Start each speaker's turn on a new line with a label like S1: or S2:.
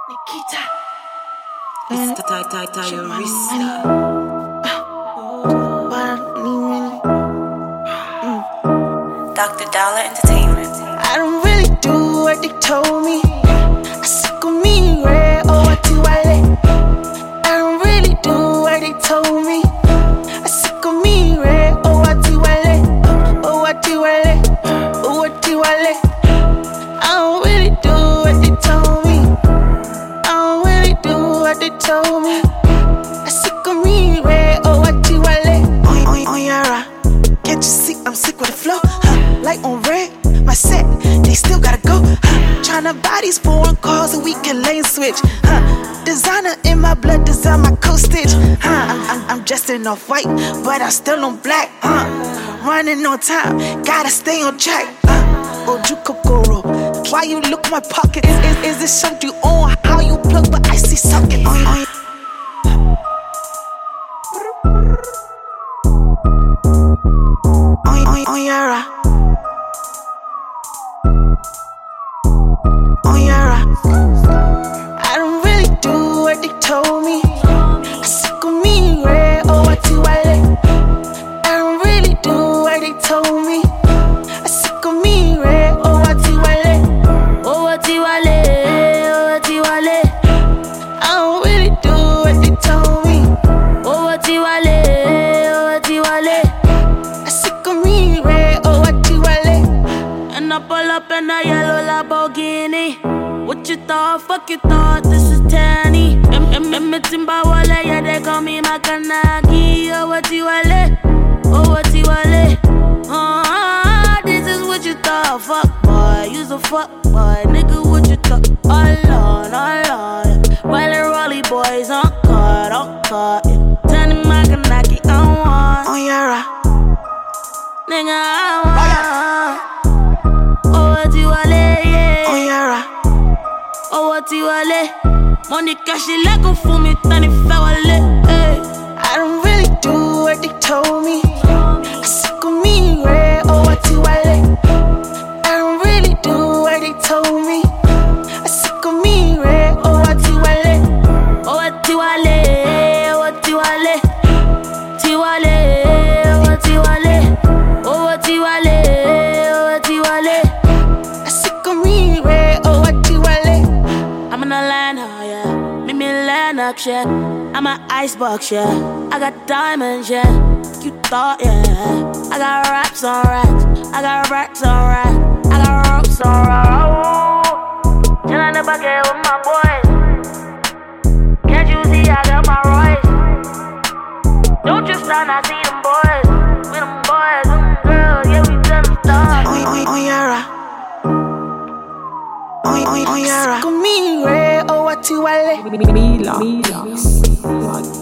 S1: Nikita.
S2: It's Tyrista.
S3: Dr. Dollar Entertainment.
S1: I don't really do what they told me. I suck on me, red or what you wale. I don't really do what they told me. I suck on me, red or what you wale. Oh, what you wale. Oh, what you wale. I don't really do what they told me. I don't really do what they told me. I suck on me, red or what you wale. On Yara. Can't you see I'm sick with the flow? Light on red, my set, they still gotta go. Tryna buy these foreign cars so we can lane switch. Designer in my blood, design my co-stitch. I'm dressed in off white, but I still on black. Running on time, gotta stay on track. Oju Kokoro, why you look my pocket? Is it something you own? How you plug, but I see sockets. On Yara. On Yara. I don't really do what they told me. I suck on me, red or what you wale. I don't really do what they told me. I suck on me, red or what you wale. Oh, what you wale, oh, what you wale. I don't really do what they told me. Oh, what you wale, oh, what you wale. I suck on me, red or what you wale.
S4: And I pull up in a yellow Lamborghini. What you thought? Fuck you thought? This is Tanny. Timba wale, yeah, they call me Makanagi. Oh, what you wale? Oh, what you wale? This is what you thought. Fuck boy, you's a fuck boy. Nigga, what you thought? All on. While the Rolly boys on card, yeah. Tanny Makanagi, I want.
S1: On Yara.
S4: Nigga, I want. Oh, what you wale, yeah.
S1: On Yara.
S4: Oh, what you wale? Money cash it like a fool me, tani fa wale.
S1: I don't really do what they told me. I suck on me, red or what you wale. I don't really do what they told me. I suck on me, red or what you wale.
S4: Oh, what you wale? Oh, what you wale? Tiwale, oh, what you wale? Oh, what you wale? Oh, what you wale?
S1: I suck on me, red or what you wale.
S4: I'm in Atlanta, yeah. Meet me in Lennox, yeah. I'm an icebox, yeah. I got diamonds, yeah. You thought, yeah. I got racks on racks. I got racks on racks. I got ropes on ropes. Chillin' in the bucket with my boys. Can't you see I got my Royce? Don't you start, I see them boys. With them boys, with them girls, yeah, we done them stars.
S1: On Yara. On Yara. Suck on me, red or what you wale.
S2: Mila.